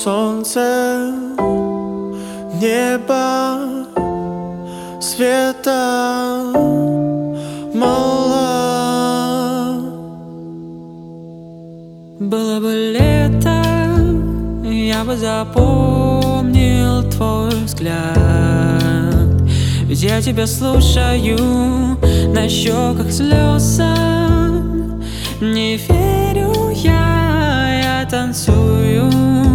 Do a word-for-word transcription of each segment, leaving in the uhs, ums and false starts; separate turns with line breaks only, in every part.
солнце, небо, света мало.
Было бы лето, я бы запомнил твой взгляд. Ведь я тебя слушаю, на щеках слезы. Не верю я, я танцую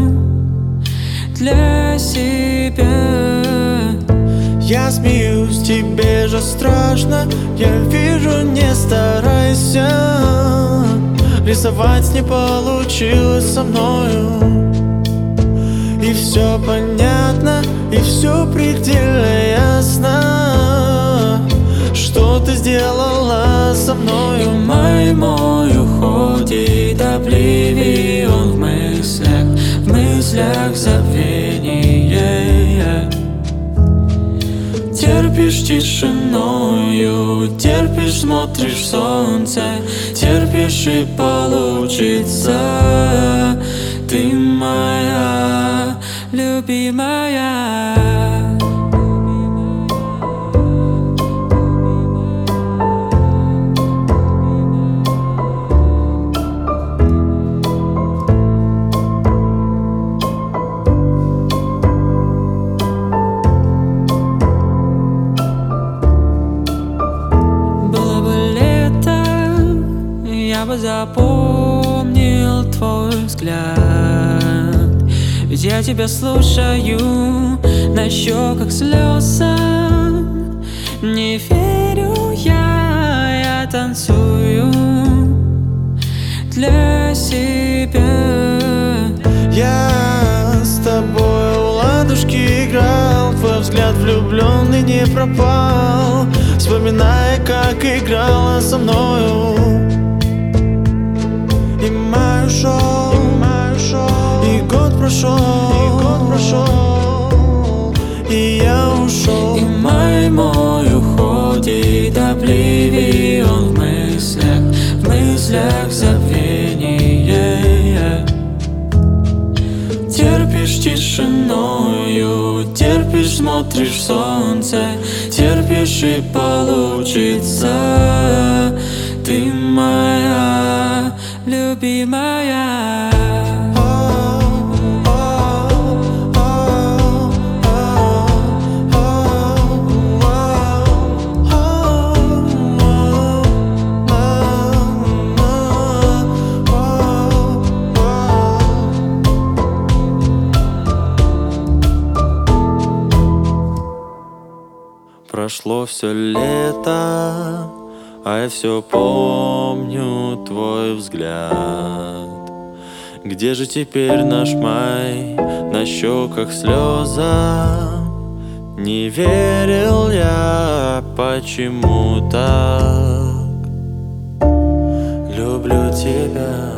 для себя.
Я смеюсь, тебе же страшно. Я вижу, не старайся. Рисовать не получилось со мною. И все понятно, и все предельно ясно, что ты сделала со мною.
И май мой уходит обливион в мыслях, в мыслях забвение. Терпишь тишиною, терпишь, смотришь в солнце, терпишь и получится. Ты моя любимая. Я бы запомнил твой взгляд. Ведь я тебя слушаю, на щеках слезы. Не верю я, я танцую для себя.
Я с тобой у ладушки играл, твой взгляд влюбленный не пропал, вспоминая, как играла со мною. И май ушел, и год прошел, и год прошел, и я ушел.
И май мой уходит обливион в мыслях, в мыслях забвение. Терпишь тишиною, терпишь, смотришь в солнце, терпишь и получится. Ты моя любимая.
Прошло все лето, а я все помню твой взгляд. Где же теперь наш май? На щеках слеза. Не верил я, почему так люблю тебя.